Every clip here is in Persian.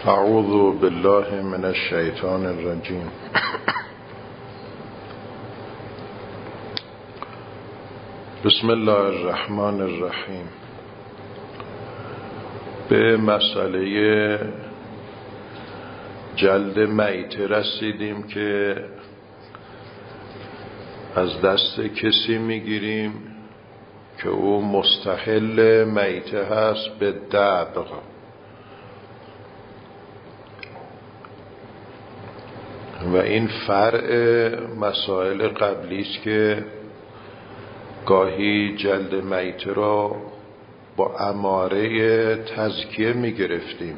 اعوذ بالله من الشیطان الرجیم. بسم الله الرحمن الرحیم. به مسئله جلد میته رسیدیم که از دست کسی میگیریم که او مستحل میته هست به دبغ. و این فرع مسائل قبلی است که گاهی جلد میته را با اماره تزکیه می گرفتیم.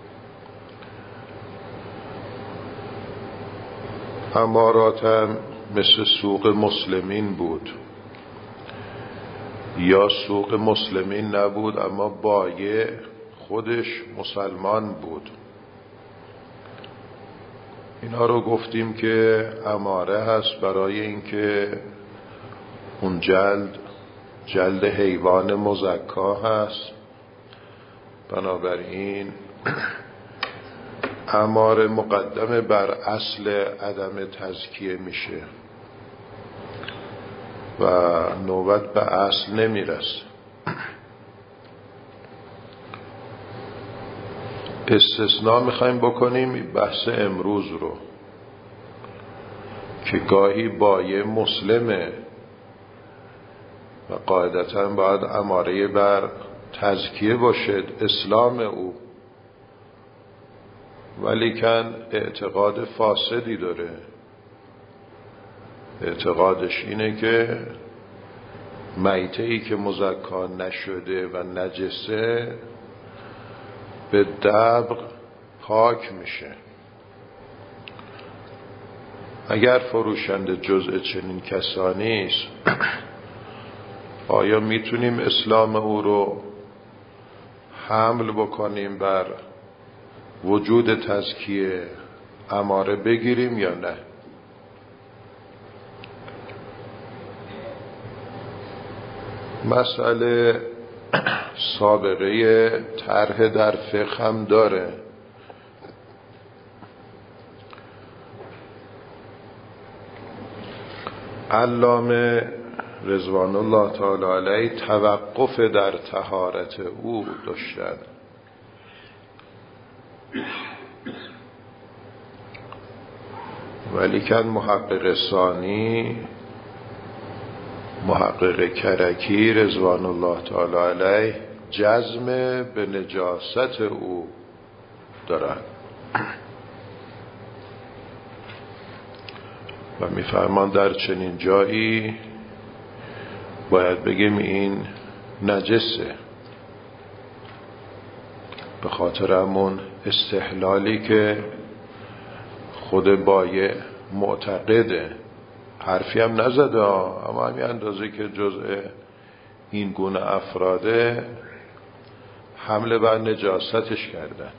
امارات هم مثل سوق مسلمین بود، یا سوق مسلمین نبود اما بایع خودش مسلمان بود. اینا رو گفتیم که اماره هست برای اینکه اون جلد حیوان مزکا هست. بنابراین اماره مقدمه بر اصل عدم تزکیه میشه و نوبت به اصل نمیرسه. استثناء میخوایم بکنیم بحث امروز رو که گاهی بایع مسلمه و قاعدتاً باید اماره بر تزکیه باشد اسلام او، ولیکن اعتقاد فاسدی داره. اعتقادش اینه که میته‌ای که مزکا نشده و نجسه به دبغ پاک میشه. اگر فروشنده جزء چنین کسانی است، آیا میتونیم اسلام او رو حمل بکنیم بر وجود تزکیه اماره بگیریم یا نه؟ مسئله سابقه طرح در فقه هم داره. علامه رضوان الله تعالی علیه توقف در طهارت او داشتن. ولیکن محقق ثانی، محقق کرکی رضوان الله تعالی علیه جزم به نجاست او دارند و میفرمان در چنین جایی باید بگیم این نجسه، به خاطر همون استحلالی که خود بایع معتقده. حرفی هم نزده اما همین اندازه که جزء این گونه افراده حمله بر نجاستش کردن.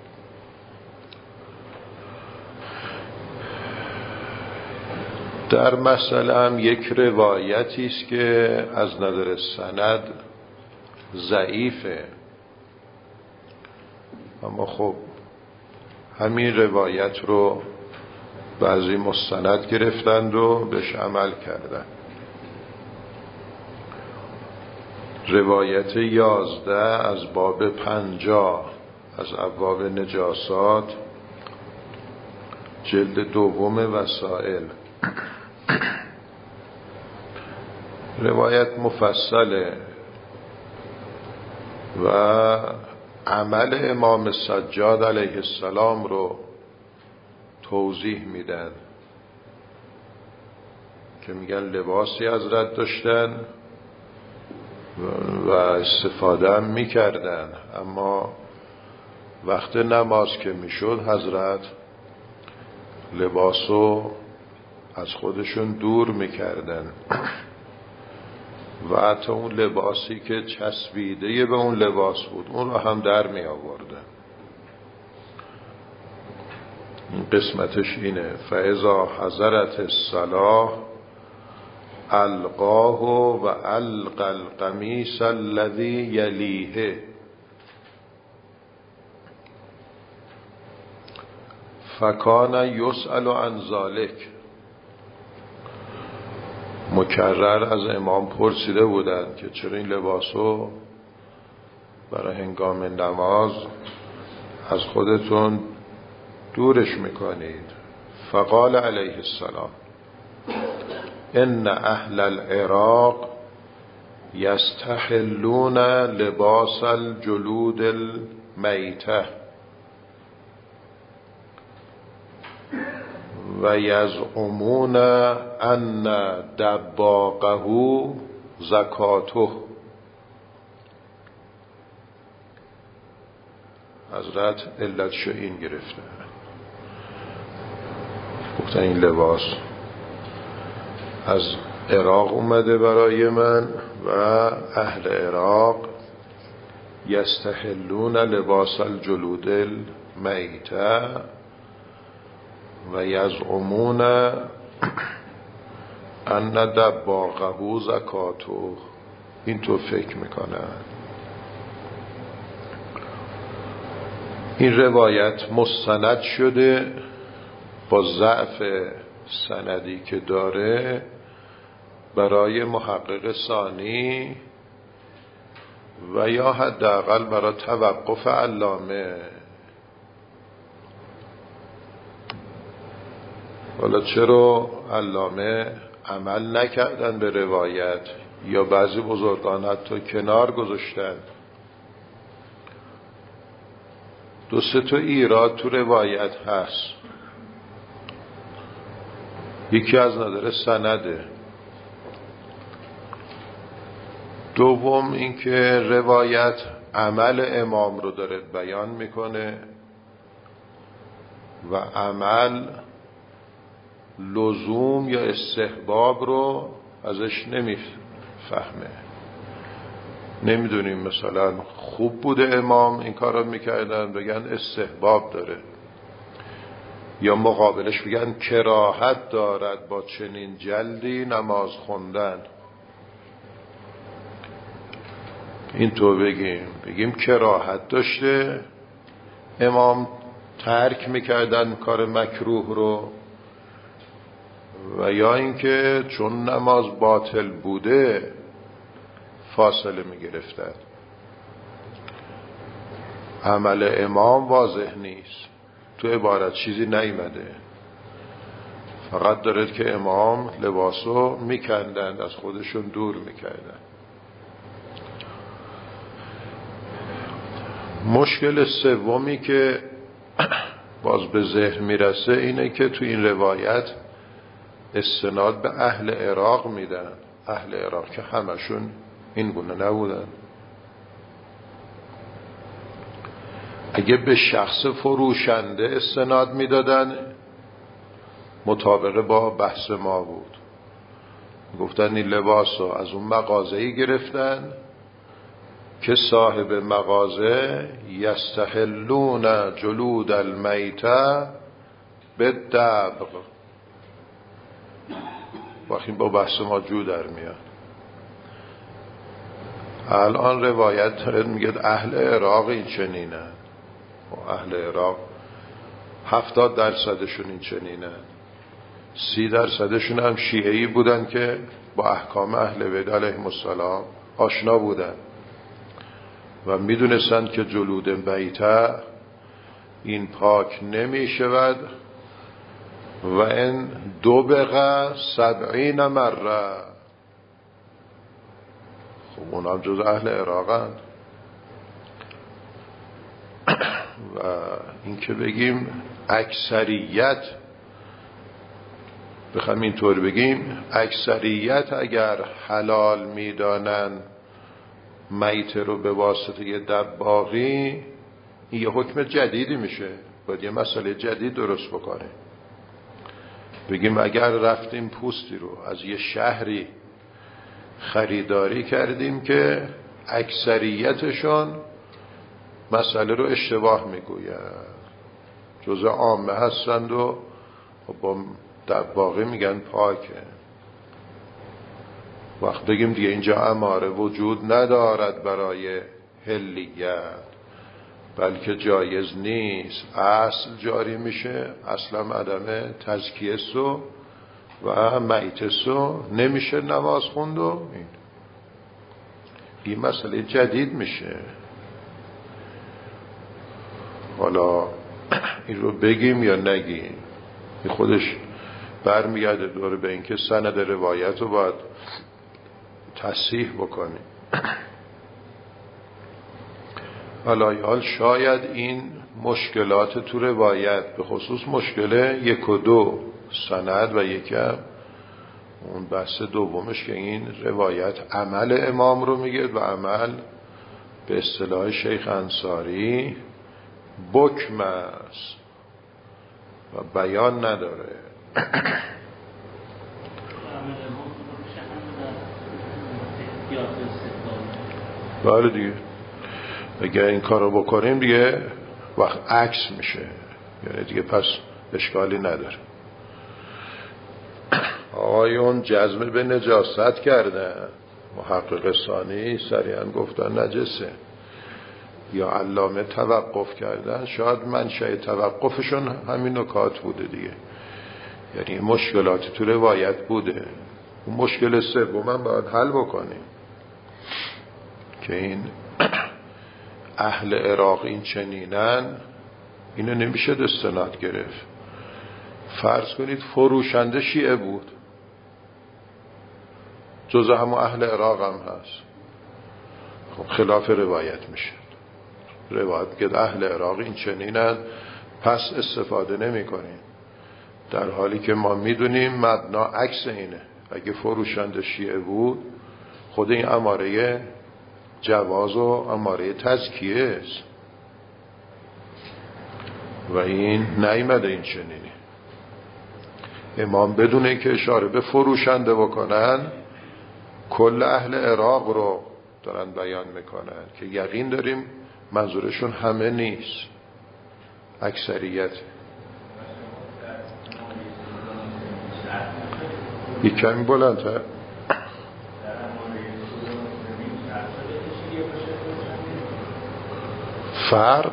در مسئله هم یک روایتی است که از نظر سند ضعیفه، اما خب همین روایت رو بعضی مستند گرفتند و بهش عمل کردند. روایت 11 از باب 50 از ابواب نجاسات، جلد دوم وسائل. روایت مفصله و عمل امام سجاد علیه السلام رو توضیح میدن که میگن لباسی حضرت داشتن و استفاده هم میکردن، اما وقت نماز که میشد حضرت لباسو از خودشون دور میکردن و حتی اون لباسی که چسبیده به اون لباس بود اون رو هم در می آوردن. این قسمتش اینه: فاذا حضرت الصلاة القاه و القى القمیص الذی یلیه. فکان یسأل عن ذلک، مکرر از امام پرسیده بودند که چرا این لباسو برای هنگام نماز از خودتون دورش میکنید. فقال علیه السلام ان اهل العراق یستحلون لباس الجلود المیته و یزعمون ان دباغه زکاته. حضرت علتشو این گرفته، گفتن این لباس از عراق اومده برای من و اهل عراق یستحلون لباس الجلود المیته و یزعمون ان دباغه زکاته. این تو فکر میکنن. این روایت مستند شده با ضعف سندی که داره برای محقق ثانی و یا حداقل برای توقف علامه. حالا چرا علامه عمل نکردن به روایت یا بعضی بزرگان حتی کنار گذاشتن؟ دو سه تا ایراد تو روایت هست. یکی از نظر سنده، دوم اینکه روایت عمل امام رو داره بیان میکنه و عمل لزوم یا استحباب رو ازش نمیفهمه. نمیدونیم مثلا خوب بوده امام این کار رو میکردن بگن استحباب داره، یا مقابلش بگن کراهت دارد با چنین جلدی نماز خوندن. این تو بگیم کراهت داشته، امام ترک میکردن کار مکروه رو، و یا اینکه چون نماز باطل بوده فاصله میگرفتن. عمل امام واضح نیست، تو عبارت چیزی نیامده، فقط دارد که امام لباسو میکندند، از خودشون دور میکردن. مشکل سومی که باز به ذهن میرسه اینه که تو این روایت استناد به اهل عراق میدن. اهل عراق که همشون این گونه نبودن. اگه به شخص فروشنده استناد میدادن مطابق با بحث ما بود. گفتن این لباس رو از اون مغازه‌ای گرفتن که صاحب مغازه یستحلون جلود المیته بالدبغ. وقتی با بحث ما جو در میاد. الان روایت داره میگه اهل عراق این چنینه، و اهل عراق 70% این چنینه، 30% هم شیعه‌ای بودن که با احکام اهل بیت علیهم السلام آشنا بودن و میدونستند که جلود میته این پاک نمی شود و این دبغ 70 مره. خب اونا هم جز اهل عراقن. و این که بگیم اکثریت، بخوام اینطور بگیم اکثریت اگر حلال میدانن میته رو به واسطه یه دباغی، این یه حکم جدیدی میشه، باید یه مسئله جدید درست بکنه. بگیم اگر رفتیم پوستی رو از یه شهری خریداری کردیم که اکثریتشون مسئله رو اشتباه میگوید، جزء عامه هستند و با دباغی میگن پاکه، وقت بگیم دیگه اینجا اماره وجود ندارد برای حلیت، بلکه جایز نیست، اصل جاری میشه، اصلا عدم تزکیه سو و میت سو نمیشه نماز خوند و این مسئله جدید میشه. حالا این رو بگیم یا نگیم، این خودش برمیگرده دوره به اینکه سند روایت رو باید تصحیح بکنیم. حالا شاید این مشکلات تو روایت، به خصوص مشکل 1 و 2 سند و یکم اون بحث دومش که این روایت عمل امام رو میگه و عمل به اصطلاح شیخ انصاری بکم است و بیان نداره. بله دیگه، اگر این کارو بکنیم دیگه وقت عکس میشه، یعنی دیگه پس اشکالی نداره. آقایون جزم به نجاست کردن، محقق ثانی سریعا گفتن نجسه، یا علامه توقف کردن، شاید منشأ توقفشون همین نکات بوده دیگه، یعنی مشکلات تو روایت بوده. اون مشکل سوم هم باید حل بکنیم که این اهل عراق این چنینن، اینو نمیشه استناد گرفت. فرض کنید فروشنده شیعه بود، جز همون اهل عراق هم هست، خب خلاف روایت میشه. روایت که اهل عراق این چنینن پس استفاده نمی کنیم، در حالی که ما میدونیم مبنا عکس اینه. اگه فروشنده شیعه بود، خود این اماره جواز و اماره تزکیه است و این نیامده این چنینی. امام بدونه که اشاره به فروشنده بکنن، کل اهل عراق رو دارن بیان میکنن که یقین داریم منظورشون همه نیست، اکثریت. یک کمی بلندتر. فرق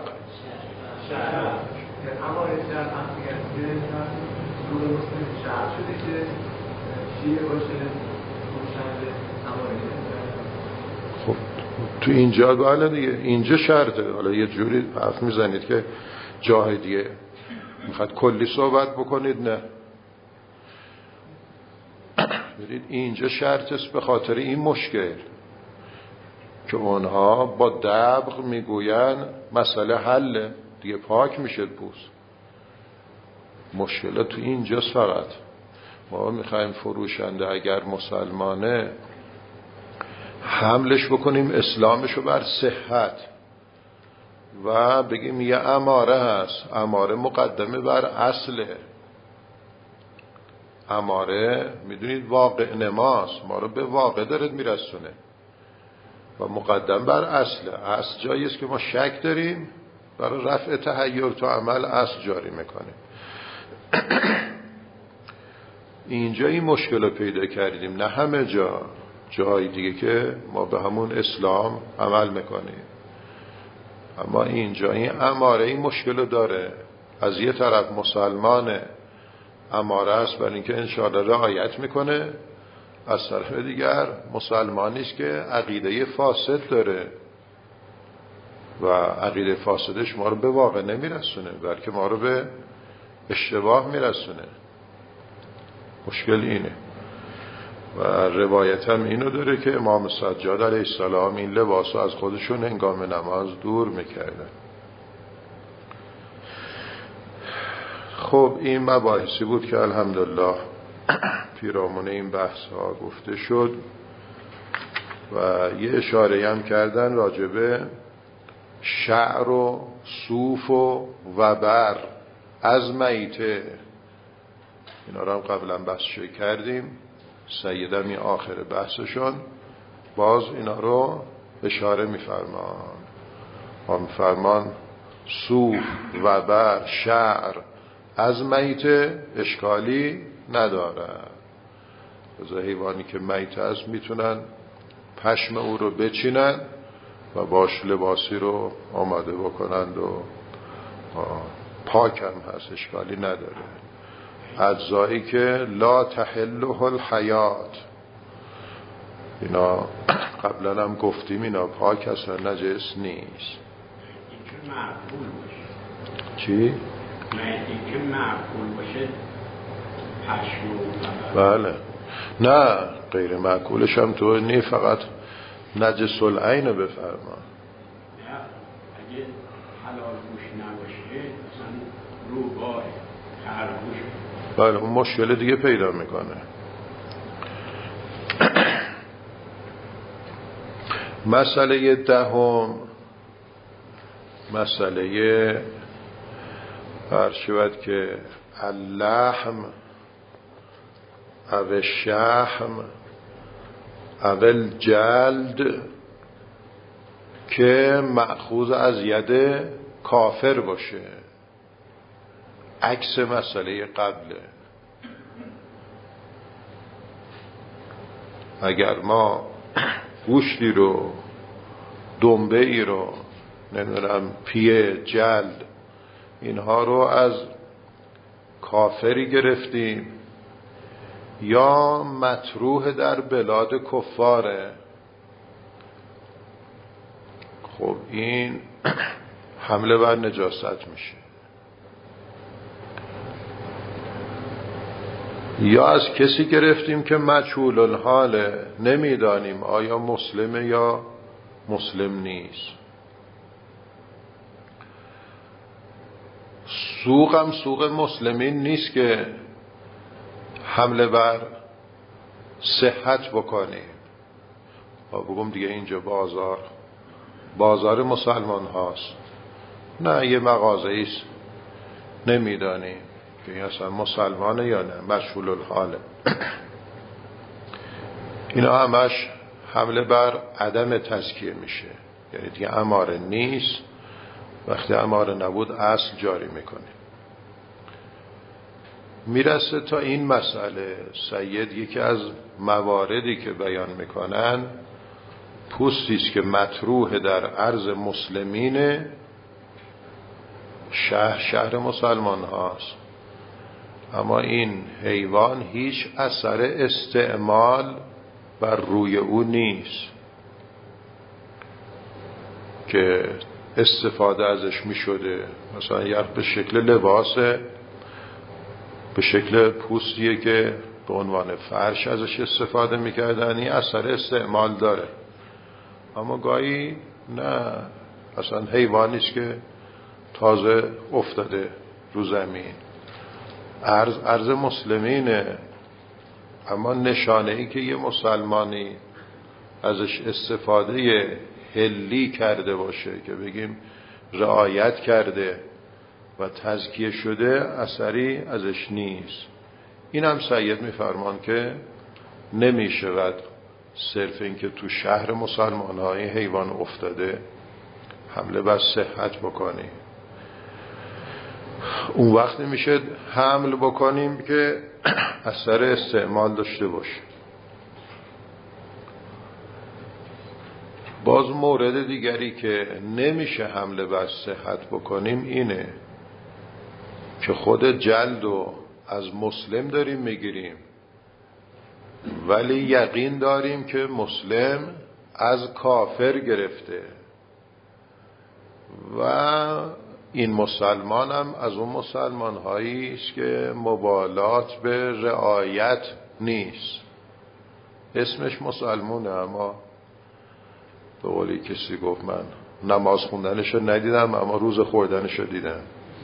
خب تو اینجا بله دیگه، اینجا شرطه. حالا یه جوری حرف میزنید که جای دیگه میخواد کلی صحبت بکنید، نه برید اینجا شرط است به خاطر این مشکل که اونها با دبغ میگوین مسئله حل دیگه، پاک میشه پوست. مشکل تو اینجاست. فقط ما میخوایم فروشنده اگر مسلمانه حملش بکنیم اسلامشو بر صحت و بگیم یه اماره هست، اماره مقدمه بر اصله. اماره میدونید واقع نماست، ما رو به واقع داره میرسونه و مقدم بر اصله. اصل جایی است که ما شک داریم، برای رفع تحیر تو عمل اصل جاری میکنیم. اینجا این مشکل رو پیدا کردیم، نه همه جای دیگه که ما به همون اسلام عمل میکنیم، اما اینجا این اماره این مشکل رو داره. از یه طرف مسلمانه، اماره است برای اینکه انشاءالله رعایت میکنه، از طرف دیگر مسلمانی است که عقیده فاسد داره و عقیده فاسدش ما رو به واقع نمیرسونه، بلکه ما رو به اشتباه میرسونه. مشکل اینه و روایت هم اینو داره که امام سجاد علیه السلام این لباس از خودشون هنگام نماز دور میکردن. خب این مباحثی بود که الحمدلله پیرامون این بحث ها گفته شد و یه اشاره هم کردن راجبه شعر و صوف و وبر از میته، اینا رو هم قبلا بحثش کردیم. سیدم این آخر بحثشون باز اینا رو اشاره میفرمان صوف وبر شعر از میته اشکالی نداره. از حیوانی که میت است میتونن پشم او رو بچینن و باش لباسی رو آماده بکنند و پاک هم هست، اشکالی نداره. اجزایی که لا تحله الحیات، اینا قبلا هم گفتیم اینا پاک هستن، نجس نیست. چی؟ مهدی که معقول باشه پشمو. بله، نه غیر معقولش هم تو نی، فقط نجس العین رو بفرما. نه اگه حلال گوش نباشه مثلا روباه خرگوش، بله اون مشکل دیگه پیدا میکنه. مسئله دهم، مسئله فرشود که اللحم او الشحم او الجلد که مأخوذ از ید کافر باشه، عکس مسئله قبله. اگر ما گوشتی رو، دنبه ای رو، نمیدونم پیه، جلد، اینها رو از کافری گرفتیم یا مطروح در بلاد کفاره، خب این حمله بر نجاست میشه. یا از کسی گرفتیم که مجهول الحاله، نمیدانیم آیا مسلمه یا مسلم نیست. سوق هم سوق مسلمین نیست که حمله بر صحت بکنیم. بگم دیگه اینجا بازار مسلمان هاست، نه یه مغازه ایست، نمیدانیم که این اصلا مسلمانه یا نه، مجهول الحاله. اینا همش حمله بر عدم تزکیه میشه، یعنی دیگه اماره نیست. وقتی اماره نبود اصل جاری میکنه. میرسه تا این مسئله سید یکی از مواردی که بیان میکنن پوستیست که مطروح در ارض مسلمین، شهر مسلمان هاست، اما این حیوان هیچ اثر استعمال بر روی او نیست که استفاده ازش می شده. مثلا یا به شکل لباسه، به شکل پوستیه که به عنوان فرش ازش استفاده می کردن، این اثر استعمال داره. اما گاهی نه، اصلا حیوانیست که تازه افتاده رو زمین، ارض مسلمینه، اما نشانه ای که یه مسلمانی ازش استفاده حلی کرده باشه که بگیم رعایت کرده و تزکیه شده، اثری ازش نیست. این هم سید میفرمان که نمیشود صرف این که تو شهر مسلمان های حیوان افتاده حمله بر صحت بکنی. اون وقت میشه حمل بکنیم که اثر استعمال داشته باشه. باز مورد دیگری که نمیشه حمله بر صحت بکنیم اینه که خود جلدو از مسلم داریم میگیریم، ولی یقین داریم که مسلم از کافر گرفته و این مسلمان هم از اون مسلمان هایی است که مبالات به رعایت نیست. اسمش مسلمونه، اما به قولی کسی گفت من نماز خوندنشو ندیدم اما روز خوردنشو دیدم.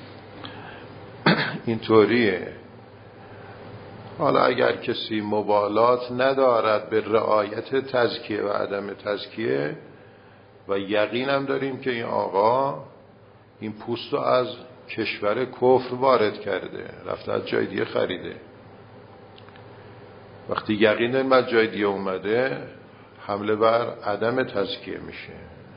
اینطوریه. حالا اگر کسی مبالات ندارد به رعایت تزکیه و عدم تزکیه و یقینم داریم که این آقا این پوست رو از کشور کفر وارد کرده، رفته از جای دیگه خریده، وقتی یقین داریم از جای دیگه اومده، حمله بر عدم تزکیه میشه.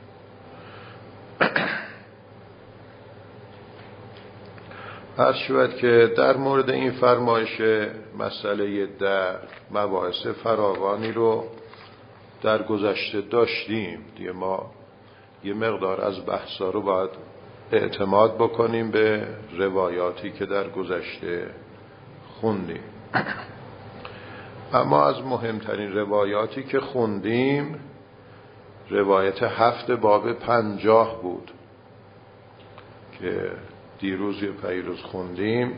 عرض شود که در مورد این فرمایش مسئله در مباحث فراوانی رو در گذشته داشتیم دیگه. ما یه مقدار از بحثا رو باید اعتماد بکنیم به روایاتی که در گذشته خوندیم. اما از مهمترین روایاتی که خوندیم روایت 7 باب 50 بود که دیروز یا پیروز خوندیم.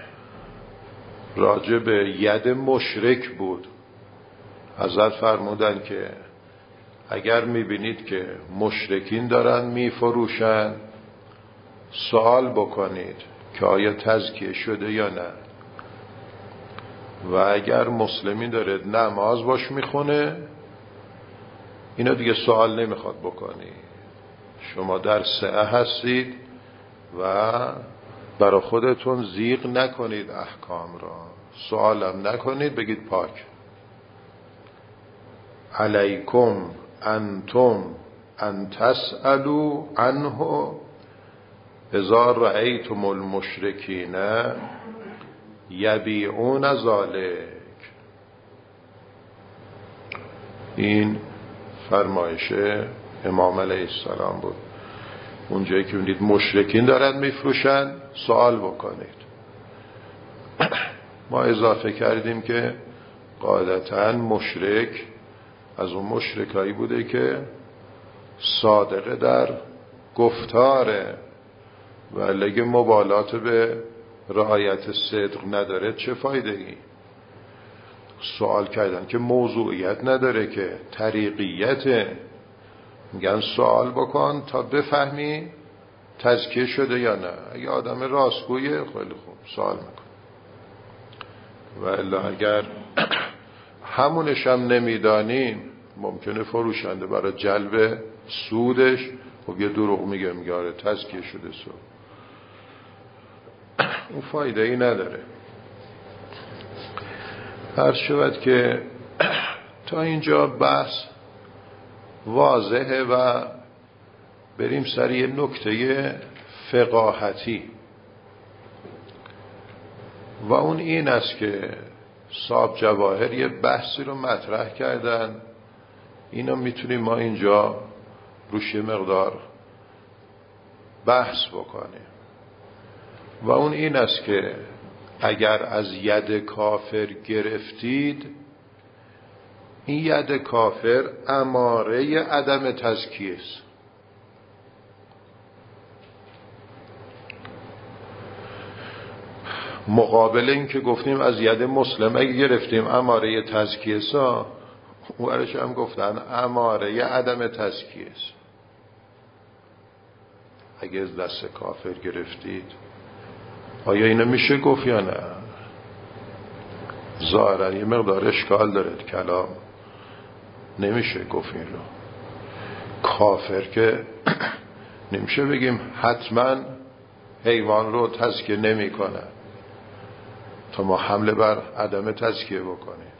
راجع به ید مشرک بود. حضرت فرمودن که اگر میبینید که مشرکین دارن میفروشن سوال بکنید که آیا تزکیه شده یا نه، و اگر مسلمی داره نماز باش میخونه اینا دیگه سوال نمیخواد بکنی، شما در سعه هستید و برای خودتون زیغ نکنید احکام را، سوالم نکنید، بگید پاک. علیکم انتم ان تسألوا عنه اذا رأیتم المشرکین یبیعون ذلک. این فرمایش امام علیه السلام بود. اونجایی که میدید مشرکین دارن میفروشن سوال بکنید. ما اضافه کردیم که قاعدتاً مشرک از اون مشرکایی بوده که صادقه در گفتاره و اگه مبالات به رعایت صدق نداره چه فایده ای؟ سوال کردن که موضوعیت نداره، که طریقیت. میگن سوال بکن تا بفهمی تزکیه شده یا نه. اگه آدم راستگویه خیلی خوب سوال میکن، و الا اگر همونش هم نمیدانیم ممکنه فروشنده برای جلب سودش خب یه دروغ میگه آره تزکیه شده سود، اون فایده ای نداره. هر شود که تا اینجا بحث واضحه و بریم سر یه نکته فقاهتی، و اون این است که صاحب جواهر یه بحثی رو مطرح کردن، اینو میتونیم ما اینجا روش یه مقدار بحث بکنیم، و اون این است که اگر از ید کافر گرفتید این ید کافر اماره عدم تزکیه است. مقابل این که گفتیم از ید مسلم اگه گرفتیم اماره تزکیه است، اونورش هم گفتن اماره عدم تزکیه است. اگه از دست کافر گرفتید آیا اینو میشه گفت یا نه؟ ظاهرا یه مقدار اشکال داره کلام، نمیشه گفت این رو. کافر که نمیشه بگیم حتما حیوان رو تزکیه نمی کنه تا ما حمله بر عدم تزکیه بکنیم.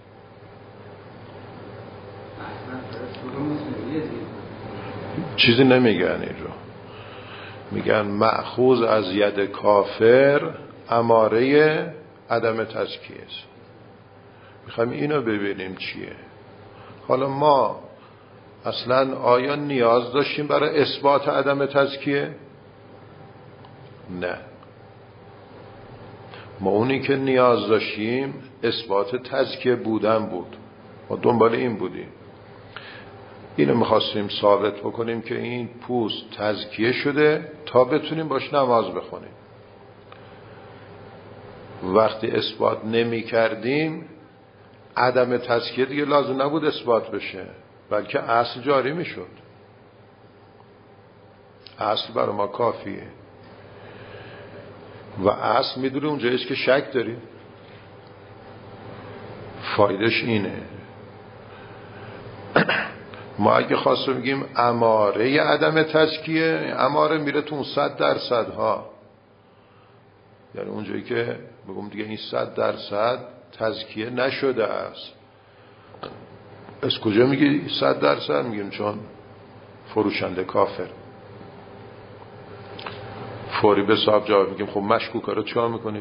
چیزی نمیگن این رو، میگن مأخوذ از ید کافر اماره عدم تزکیه است. میخوایم اینو ببینیم چیه. حالا ما اصلا آیا نیاز داشتیم برای اثبات عدم تزکیه؟ نه، ما اونی که نیاز داشتیم اثبات تزکیه بودن بود، ما دنبال این بودیم. اینو میخواستیم ثابت بکنیم که این پوست تزکیه شده تا بتونیم باش نماز بخونیم. وقتی اثبات نمی کردیم عدم تزکیه دیگه لازم نبود اثبات بشه، بلکه اصل جاری میشد. اصل برای ما کافیه، و اصل میدونی اونجاییست که شک داریم. فایدش اینه ما اگه خواستم میگیم اماره عدم تزکیه، اماره میره تو 100% ها، یعنی اونجایی که بگم دیگه این 100% تزکیه نشده است. از کجا میگی 100%؟ میگیم چون فروشنده کافر. فوری به صاحب جواب میگیم خب مشکوکا رو چیکار میکنید؟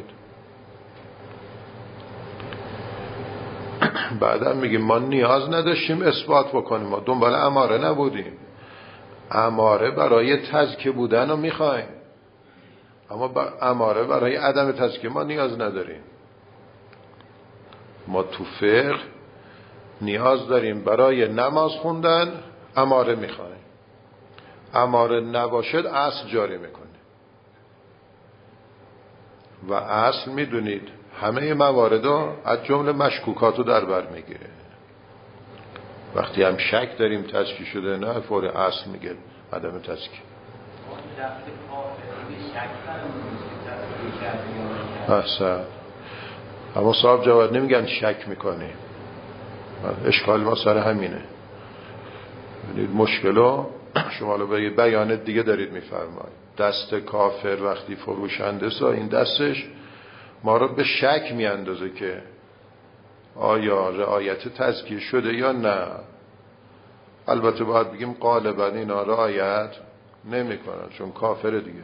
بعدا میگیم ما نیاز نداشتیم اثبات بکنیم، ما دنبال اماره نبودیم. اماره برای تزکیه بودن رو میخوایم، اما اماره برای عدم تزکیه ما نیاز نداریم. ما تو فقه نیاز داریم برای نماز خوندن اماره میخوایم، اماره نباشد اصل جاری میکنه. و اصل میدونید همه موارد از جمله مشکوکات رو در بر میگیره. وقتی هم شک داریم تزکیه شده نه، فور اصل میگه عدم تزکیه. احسن. اما صاحب جواد نمیگن شک میکنی، اشکال ما سر همینه. ببینید مشکلو شما رو به بیان دیگه دارید میفرمایید. دست کافر وقتی فروشنده سا این دستش ما رو به شک میاندازه که آیا رعایت تزکیه شده یا نه. البته باید بگیم غالبا اینا رعایت نمیکنن چون کافر دیگه.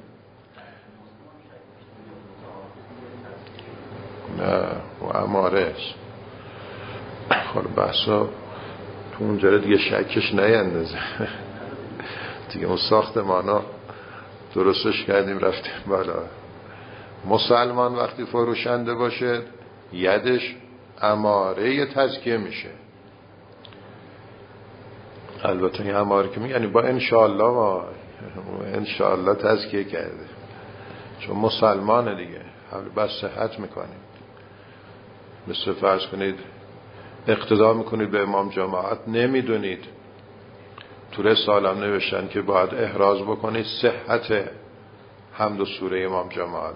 نه و اماره است. خب بحثا تو اونجا دیگه شکش نیندازه دیگه. اون ساختمانا درستش کردیم رفتیم بالا. مسلمان وقتی فروشنده باشه یدش اماره تزکیه میشه. البته این اماره که یعنی با انشاءالله ما انشاءالله تزکیه کرده چون مسلمانه دیگه. حالا بس صحت میکنیم. مثل فرض کنید اقتدا میکنید به امام جماعت، نمیدونید تو رسالم نوشتن که باید احراز بکنید صحت حمد و سوره امام جماعت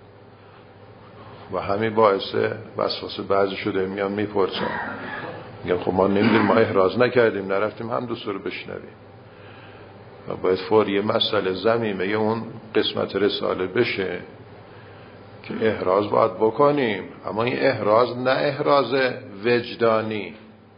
و همین باعث وسوسه بعضی شده میان میپرسن میگن خب ما نمیدونیم، ما احراز نکردیم نرفتیم حمد و سوره بشنویم. و باید فوری مسئله زمینه اون قسمت رساله بشه که احراز باید بکنیم، اما این احراز نه احراز وجدانی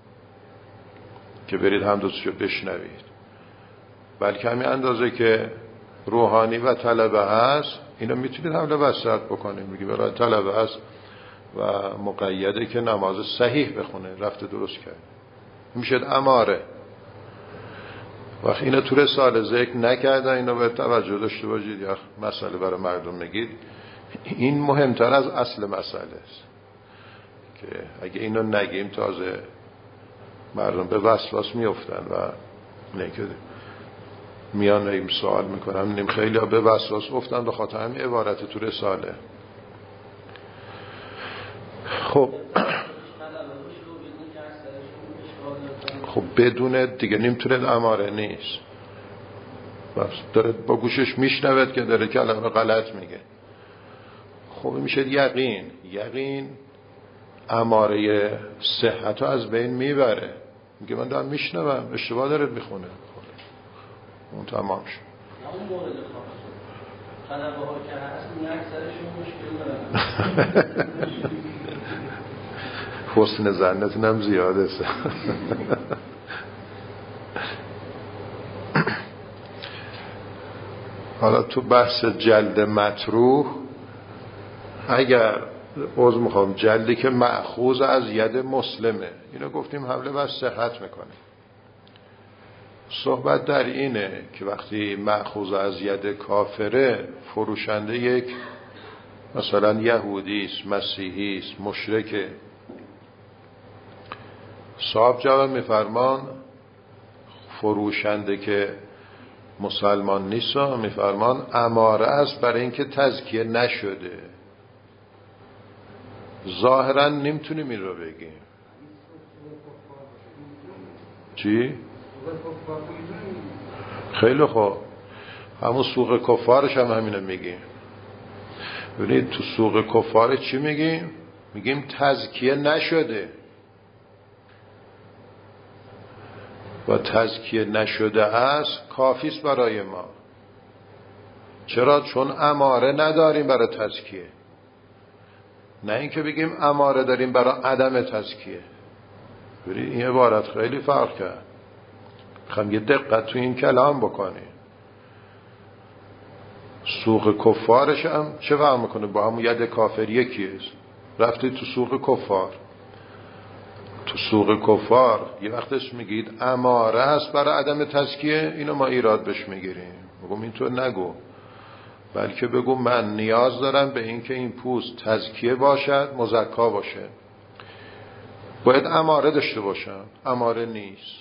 که برید حمد و سوره بشنوید، بلکه همین اندازه که روحانی و طلبه هست اینا میتونید حمله وسط بکنید. میگی برای طلبه هست و مقیده که نماز صحیح بخونه رفته درست کرد میشد اماره. وقتی اینا تو رساله ذکر نکردن اینا باید توجه داشته باشید. یا مسئله برای مردم میگید این مهمتر از اصل مسئله است که اگه اینو نگیم تازه مردم به وسواس میافتن و نکده میان این سوال میکنم نیم خیلی ها به وسواس افتن به خاطر همین عبارت تو رساله. خب بدون دیگه نمیتونه اماره نیست. بس داره با گوشش میشنود که داره کلمه غلط میگه. خب میشه یقین اماره صحت رو از بین میبره. میگه من دارم میشنوم اشتباه داره میخونه. اون تمام شد. اون مورد خاص طلبه ها که هست اون اکثرشون مشکل دارن. حسن ظنتون هم زیاده است. حالا تو بحث جلد مطروح اگر میخوام جلدی که مأخوذ از ید مسلمه اینو گفتیم حمله بر صحت میکنه. صحبت در اینه که وقتی مأخوذ از ید کافره فروشنده یک مثلا یهودی است، مسیحی است، مشرکه، صاحب جواب میفرمان فروشنده که مسلمان نیست میفرمان اماره است برای اینکه تزکیه نشده. ظاهرا نمیتونیم این رو بگیم. چی؟ خیلی خوب همون سوق کفارش هم همینو میگیم. ببینید تو سوق کفار چی میگیم؟ میگیم تزکیه نشده و تزکیه نشده است کافیست برای ما. چرا؟ چون اماره نداریم برای تزکیه. نه اینکه بگیم اماره داریم برای عدم تزکیه. ببینید این عبارت خیلی فرق کرد. میخوام یه دقت تو این کلام بکنیم. سوق کفارش هم چه فرق میکنه با همون ید کافر یکیست. رفتی تو سوق کفار تو سوق کفار یه وقتش میگید اماره است برای عدم تزکیه، اینو ما ایراد بهش میگیریم، میگم اینطور نگو، بلکه بگو من نیاز دارم به این که این پوست تزکیه باشد، مزکا باشه، باید اماره داشته باشم. اماره نیست،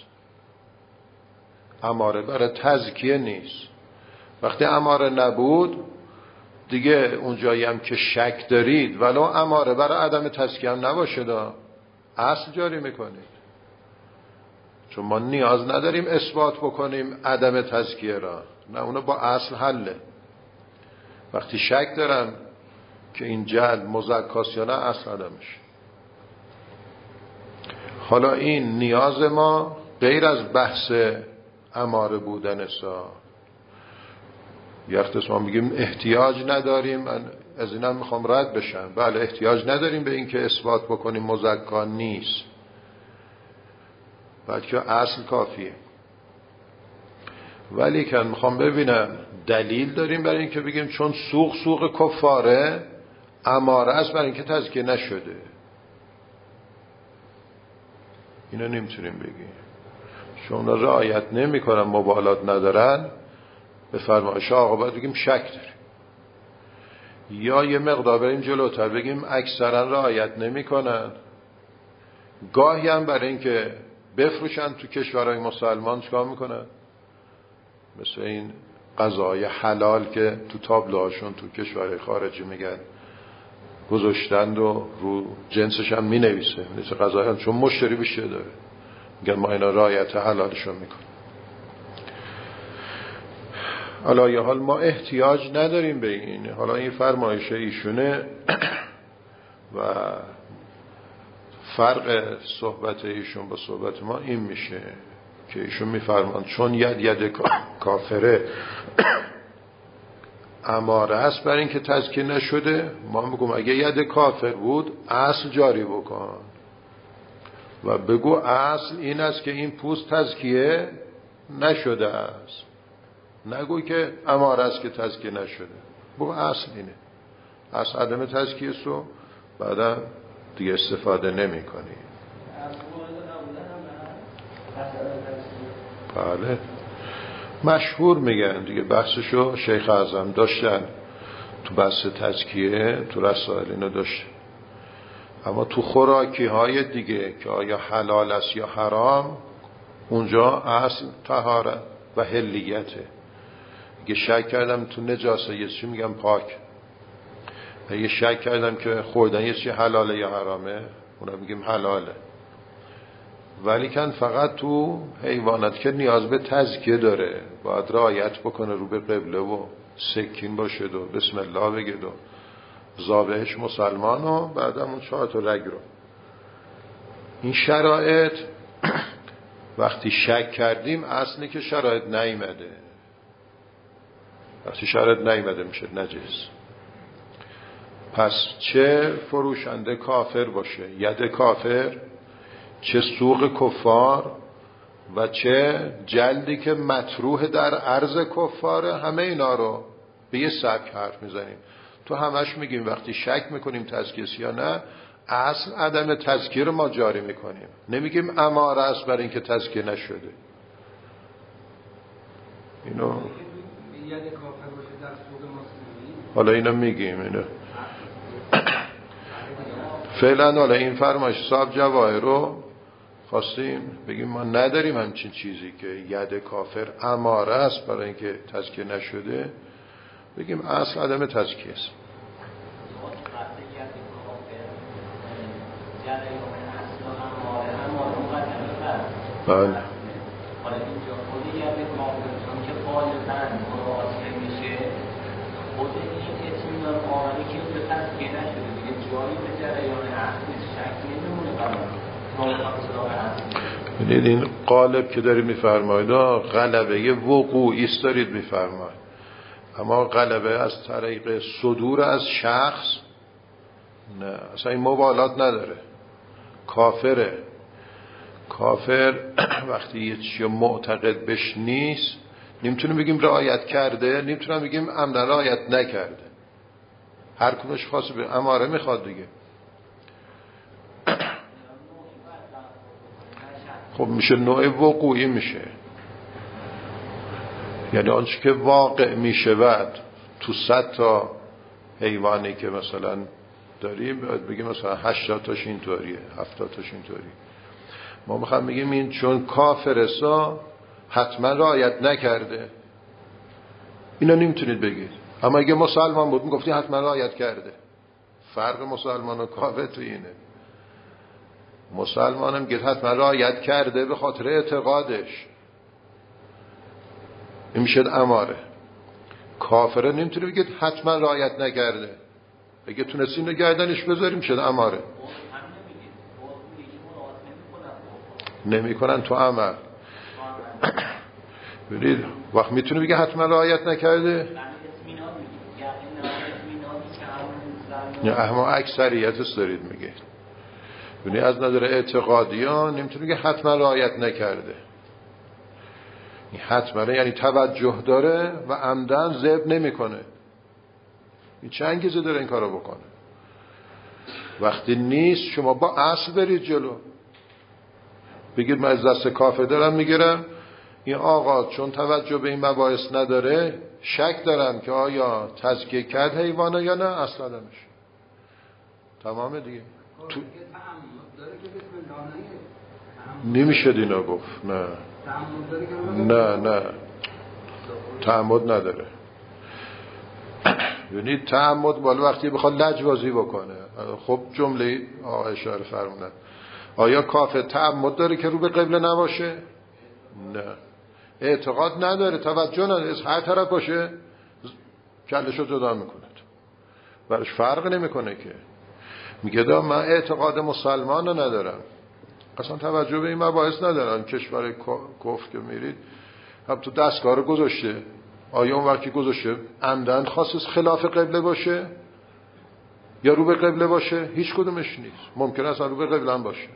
اماره برای تزکیه نیست. وقتی اماره نبود دیگه اونجایی هم که شک دارید ولو اماره برای عدم تزکیه هم نباشه اصل جاری میکنید، چون ما نیاز نداریم اثبات بکنیم عدم تزکیه را، نه، اونو با اصل حله. وقتی شک دارم که این جلد مزکاست یا نه، اصل عدمش. حالا این نیاز ما غیر از بحث اماره بودن یه وقت ما میگیم احتیاج نداریم، من از اینم میخوام رد بشم، بله احتیاج نداریم به این که اثبات بکنیم مزکا نیست، بلکه اصل کافیه. ولی که میخوام ببینم دلیل داریم برای این که بگیم چون سوق کفاره اماره است برای این که تزکیه نشده، اینو نمیتونیم بگیم. چون رعایت نمی کنن، مبالات ندارن، به فرمایش آقا باید بگیم شک داریم، یا یه مقدار بریم جلوتر بگیم اکثرا رعایت نمی کنن، گاهی هم برای این که بفروشن تو کشورهای مسلمان چکار میکنن؟ مثل این غذای حلال که تو تابلوهاشون تو کشورهای خارجی میگن گذاشتند و رو جنسش هم می نویسه مثل غذای، چون مشتری بیشتر داره، میگن ما اینا رعایت حلالشون میکنیم. حالا یا حال ما احتیاج نداریم به این، حالا این فرمایش ایشونه و فرق صحبت ایشون با صحبت ما این میشه که ایشون میفرمان چون ید کافره اماره است برای این که تزکیه نشده، ما میگم اگه ید کافر بود اصل جاری بکن و بگو اصل این است که این پوست تزکیه نشده است، نگو که اماره است که تزکیه نشده، بگو اصل اینه، اصل عدم تزکیه سو بعدا دیگه استفاده نمی کنی. بله مشهور میگن دیگه، بحثشو شیخ اعظم داشتن تو بحث تزکیه، تو رسائل اینو داشتن. اما تو خوراکی های دیگه که آیا حلال است یا حرام، اونجا اصل طهارت و حلیته. اگه شک کردم تو نجاسه یه چی میگم پاک، اگه شک کردم که خوردن یه چی حلاله یا حرامه، اونا میگیم حلاله. ولی کن فقط تو حیوانات که نیاز به تزکیه داره باید رعایت بکنه، رو به قبله و سکین باشه و بسم الله بگید و ذابحش مسلمان و بعد همون 4 تا رگ رو. این شرایط وقتی شک کردیم اصلی که شرایط نیامده، وقتی شرایط نیامده میشه نجس. پس چه فروشنده کافر باشه، ید کافر، چه سوق کفار و چه جلدی که مطروح در عرض کفاره، همه اینا رو به یه سبک حرف میزنیم. تو همش میگیم وقتی شک میکنیم تزکیه یا نه، اصل عدم تزکیه رو ما جاری میکنیم، نمیگیم اماره است برای اینکه تزکیه نشده. اینو حالا اینو میگیم، اینو فعلا حالا این فرمایش صاحب جواهر رو خواستیم بگیم ما نداریم همچین چیزی که ید کافر اماره است برای اینکه تزکیه نشده، بگیم اصل عدم تزکیه است. بله ببینید این قالب که دارید میفرمایید غلبه وقوعی است دارید میفرمایید، اما غلبه از طریق صدور از شخص نه، اصلا این مبالات نداره. کافره، کافر وقتی یه چیزی معتقد بش نیست نمیتونیم بگیم رعایت کرده، نمیتونیم بگیم عمدن رعایت نکرده، هر کدومش خاصه به اماره میخواد دیگه. خب میشه نوع وقوعی میشه، یعنی آنچه که واقع میشود تو 100 تا حیوانی که مثلا داریم بگیم مثلا 80 تاش اینطوریه، 70 تاش اینطوریه. ما میخوام بگیم این چون کافرسا حتما رعایت نکرده، اینا نمیتونید بگید. اما اگه مسلمان بود میگفتی حتما رعایت کرده. فرق مسلمان و کافر تو اینه. مسلمانم میگه حتما رعایت کرده به خاطر اعتقادش، این میشه اماره. کافره نمیتونه بگید حتما رعایت نکرده، اگه تونستین گردنش بذاریم میشه اماره. نمیکنن تو عمل. ببینید وقت میتونه بگه حتما رعایت نکرده، اما اکثریت است دارید میگه. ببینید از نظر اعتقادیان نمیتونه بگه حتما رعایت نکرده. این حتما یعنی توجه داره و عمدن ذبح نمیکنه. این چه انگیزه داره این کارو بکنه؟ وقتی نیست شما با اصل برید جلو، بگید من از دست کافر دارم میگیرم، این آقا چون توجه به این مباحث نداره شک دارم که آیا تزکیه کرد حیوانه یا نه، اصلا نمیشه. تمامه دیگه. تو نمیشه دینا گفت نه تعمد نداره. یعنی تعمد بالا وقتی بخواد لجبازی بکنه. خب جمله اشاره فرمودن آیا کافر تعمد داره که رو به قبله نباشه؟ نه. اعتقاد نداره، توجه نداره، از هر طرف باشه کلشو جدا میکنه، براش فرق نمیکنه که. میگه من اعتقاد مسلمان رو ندارم، اصلا توجه به این مباحث ندارن. کشور کفر که میرید هم تو دستگاه رو گذاشته، آیا اون وقتی گذاشته عمدن خاص خلاف قبله باشه یا رو به قبله باشه؟ هیچ کدومش نیست. ممکنه اصلا رو به قبله هم باشه.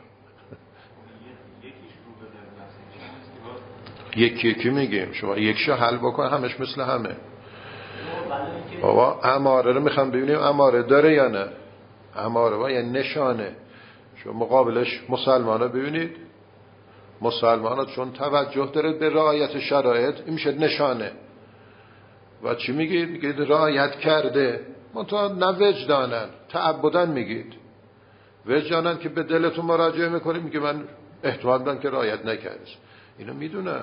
یکی میگیم شما یکشو حل بکن همش مثل همه. بابا اماره رو میخوام ببینیم اماره داره یا نه. اماره یعنی نشانه. شما مقابلش مسلمان ها ببینید، مسلمان ها چون توجه داره به رعایت شرایط این میشه نشانه. و چی میگید؟ میگید رعایت کرده، منتها نه وجدانن، تعبدن میگید. وجدانن که به دلتون مراجعه میکنید میگه من احتمال دارم که رعایت نکرده. اینو میدونه.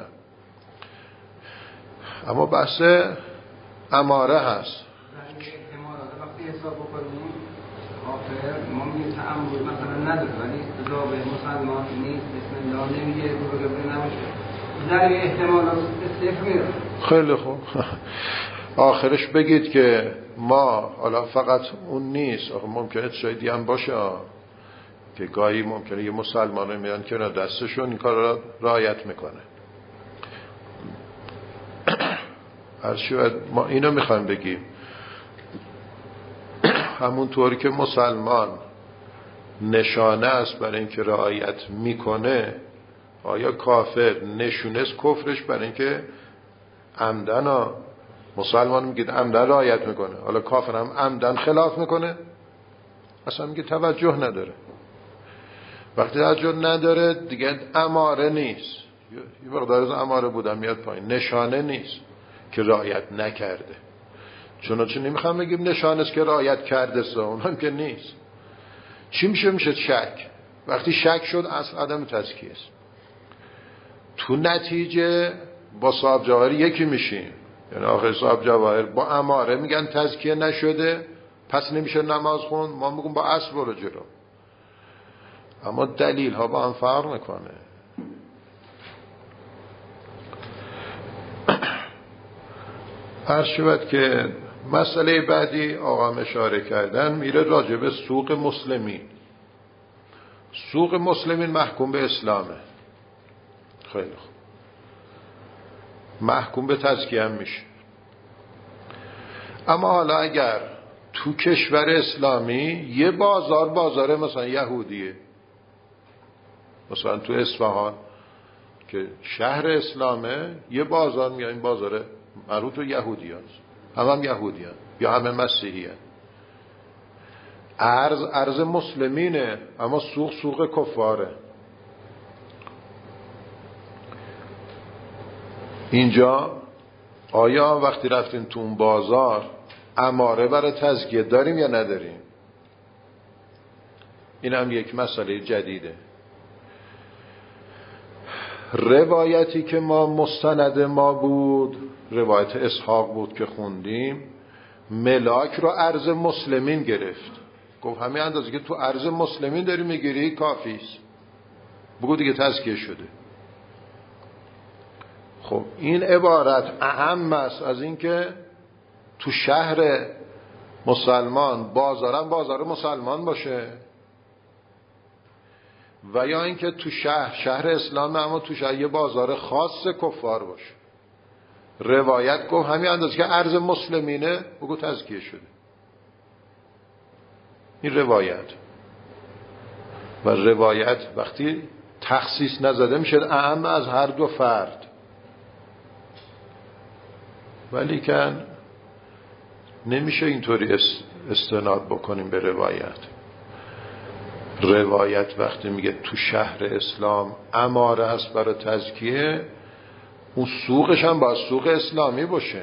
اما بحث اماره هست. وقتی حساب بکنیم آخر ما میگیم تعمد مثلا نداره ولی استضافه مسلمان نیست، بسم الله نمیگه، رو به قبله نباشه، در احتمالات صفر میره. خیلی خوب. آخرش بگید که ما حالا فقط اون نیست، ممکنه شایدی هم باشه که گاهی ممکنه یه مسلمانه میان که دستشون این کار را رعایت میکنه. هرچی ما اینو میخوایم بگیم، همونطوری که مسلمان نشانه است برای اینکه رعایت میکنه، آیا کافر نشونه است کفرش برای اینکه عمدن مسلمان میگه عمدن رعایت میکنه، حالا کافر هم عمدن خلاف میکنه؟ اصلا میگه توجه نداره. وقتی توجه نداره دیگه اماره نیست، یه مقدار از اماره بودن میاد پایین، نشانه نیست که رعایت نکرده. چنانچه نمیخوام بگیم نشانه است که رعایت کرده، اون هم که نیست. چی میشه شک. وقتی شک شد اصل عدم تزکیه است. تو نتیجه با صاحب جواهر یکی میشیم، یعنی آخر صاحب جواهر با اماره میگن تزکیه نشده پس نمیشه نماز خون، ما میگم با اصل برو جلو. اما دلیل ها با هم فرق میکنه. هر شود که مسئله بعدی آقا اشاره کردن میره راجع به سوق مسلمین. سوق مسلمین محکوم به اسلامه. خیلی خوب. محکوم به تزکیه هم میشه. اما حالا اگر تو کشور اسلامی یه بازار مثلا یهودیه، مثلا تو اصفهان که شهر اسلامه، یه بازار میاد، این بازار مربوط به یهودی هست، هم یهودی هست یا همه مسیحی هست. ارز مسلمینه اما سوق کفاره. اینجا آیا وقتی رفتیم تو اون بازار اماره برای تزکیه داریم یا نداریم؟ این هم یک مسئله جدیده. روایتی که ما مستند ما بود روایت اسحاق بود که خوندیم، ملاک رو ارض مسلمین گرفت، گفت همین اندازه که تو ارض مسلمین داری میگیری کافیست، بگو دیگه تزکیه شده. خب این عبارت اهم است از این که تو شهر مسلمان بازارم بازار مسلمان باشه، و یا اینکه تو شهر اسلام اما تو شهر یه بازار خاص کفار باشه. روایت گفت همین اندازه که ارض مسلمینه بگو تزکیه شده. این روایت و روایت وقتی تخصیص نزده میشه اهم از هر دو فرد. ولی که نمیشه اینطوری استناد بکنیم به روایت. روایت وقتی میگه تو شهر اسلام اماره است برای تزکیه، اون سوقش هم باید سوق اسلامی باشه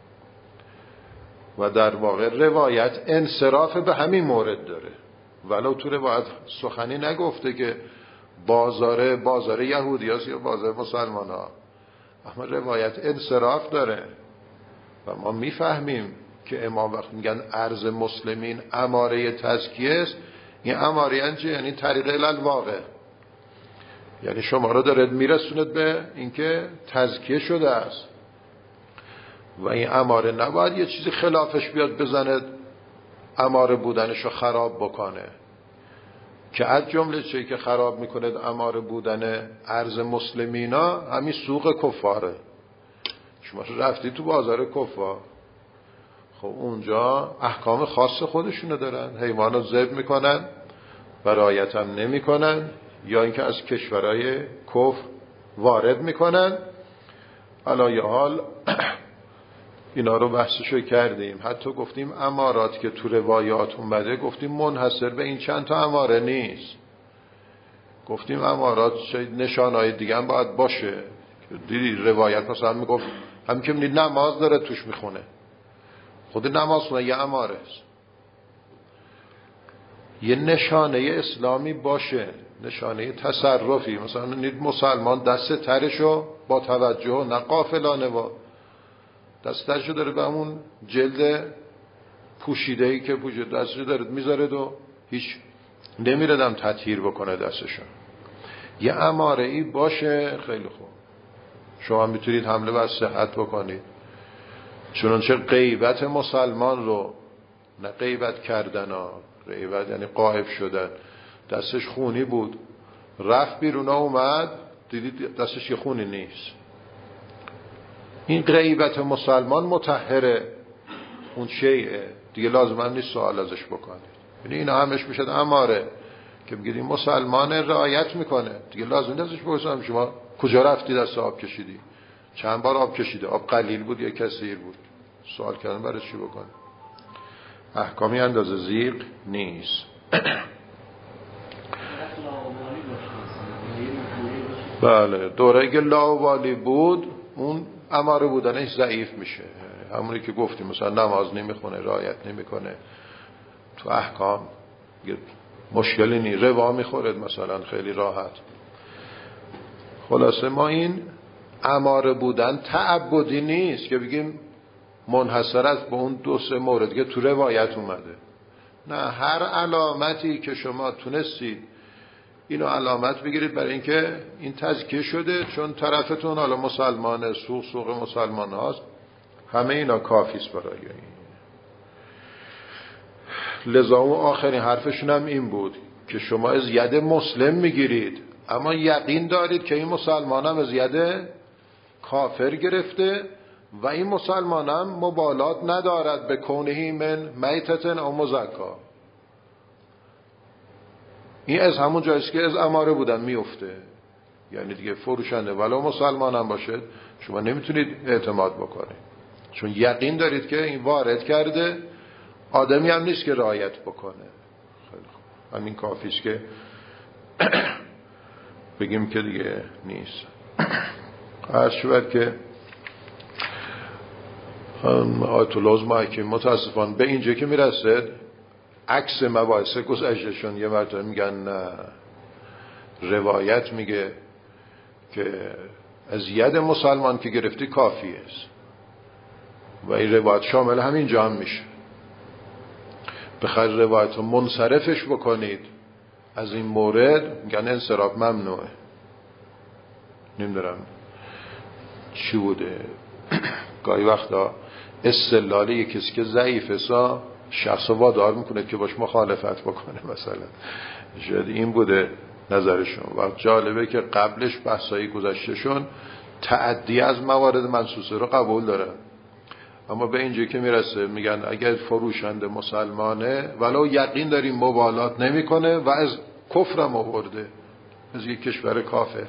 و در واقع روایت انصراف به همین مورد داره. ولو تو روایت سخنی نگفته که بازار یهودی هست یا بازار مسلمان ها، اما روایت انصراف داره و ما میفهمیم که امام وقتی میگن ارض مسلمین اماره تزکیه است، این اماره یعنی طریق الالواقع، یعنی شما رو دارد میرسوند به اینکه تزکیه شده است و این اماره نباید یه چیزی خلافش بیاد بزند اماره بودنش رو خراب بکنه، که از جمله چیزی که خراب میکنه اماره بودن ارض مسلمینا همین سوق کفاره. شما رفتی تو بازار کفار، خب اونجا احکام خاص خودشونو دارن، حیوانو ذبح میکنن و رعایت هم نمیکنن، یا اینکه از کشورهای کفر وارد میکنن. علای حال اینا رو بحثشو کردیم، حتی گفتیم امارات که تو روایات اومده گفتیم منحصر به این چند تا اماره نیست، گفتیم امارات نشانهای دیگه هم باید باشه. دیدی روایت مثلا میگفت همین که میدید نماز داره توش میخونه، خود نماز خونه یه اماره است. یه نشانه اسلامی باشه، نشانه تصرفی، مثلا نید مسلمان دست ترشو با توجه نه قافلانه و دست ترشو داره به همون جلد پوشیده‌ای که پوشیده دستشو داره میذاره و هیچ نمیردم تطهیر بکنه دستشو. یه اماره ای باشه خیلی خوب، شما میتونید حمله بر صحت بکنید. چنانچه غیبت مسلمان رو، نه غیبت کردن ها، غیبت یعنی غائب شدن، دستش خونی بود رفت بیرون اومد دیدید دستش یه خونی نیست، این غیبت مسلمان مطهره اون شیعه دیگه، لازم هم نیست سوال ازش بکنید. یعنی اینا همش میشد اماره که بگید این مسلمان رعایت میکنه دیگه، لازم نیست ازش بپرسم شما کجا رفتی دست آب کشیدی، چند بار آب کشیده، آب قلیل بود یا کثیر بود، سوال کردن برای چی بکنه؟ احکامی اندازه زیغ نیست. بله دوره که لاوالی بود اون اماره بودنش ضعیف میشه، همونی که گفتیم مثلا نماز نمیخونه، رعایت نمیکنه، تو احکام مشکلی نی، روا میخورد مثلا خیلی راحت. خلاصه ما این اماره بودن تعبدی نیست که بگیم منحصر است به اون دو سه مورد که تو روایت اومده، نه، هر علامتی که شما تونستید اینو علامت بگیرید برای اینکه این تزکیه شده، چون طرفتون حالا مسلمانه، سوق مسلمان هاست، همه اینا کافیست برای این. لذا اون آخرین حرفشون هم این بود که شما از ید مسلم میگیرید اما یقین دارید که این مسلمان هم از ید کافر گرفته و این مسلمان هم مبالات ندارد به کونه من میتتن او مزکا. این از همون جایست که از اماره بودن میفته، یعنی دیگه فروشنده ولو مسلمان هم باشه شما نمیتونید اعتماد بکنید، چون یقین دارید که این وارد کرده، آدمی هم نیست که رعایت بکنه. خیلی خوب، همین کافیست که بگیم که دیگه نیست. عرض شود که آیت الله محکی متاسفانه به اینجا که میرسه عکس مباحث گذشتهشون یه مرتبه میگن نه، روایت میگه که از ید مسلمان که گرفتی کافی است و این روایت شامل همین جا هم میشه. بخیر روایت رو منصرفش بکنید از این مورد، میگن انصراف ممنوعه. نمیدونم چی بوده گاهی وقتا استدلال یک کسی که ضعیفه شخص رو وادار میکنه که باش مخالفت بکنه، مثلا شاید این بوده نظرشون. و جالبه که قبلش بحثایی گذشتهشون تعدی از موارد منصوصه رو قبول دارن، اما به اینجا که میرسه میگن اگر فروشنده مسلمانه ولو یقین داریم مبالات نمیکنه و از کفرم آورده، از یک کشور کافر،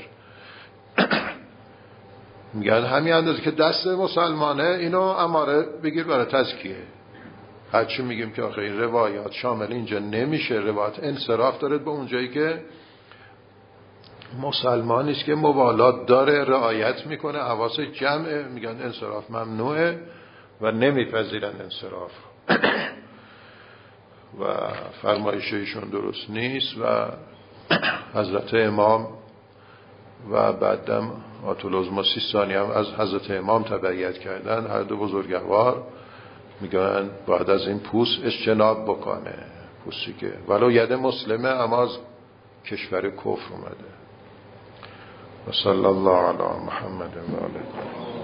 میگن همین اندازه که دست مسلمانه اینو اماره بگیر برای تزکیه. هرچی میگیم که آخه این روایات شامل اینجا نمیشه، روایات انصراف داره به اونجایی که مسلمانیست که مبالات داره، رعایت میکنه، حواس جمعه، میگن انصراف ممنوعه و نمیپذیرن انصراف و فرمایش ایشون درست نیست. و حضرت امام و بعدم آیت الله سیستانی هم از حضرت امام تبعیت کردن، هر دو بزرگوار میگن باید از این پوست اجتناب بکنه، پوستی که ولو ید مسلمه اما از کشور کفر اومده. و صلی الله علی محمد و آله.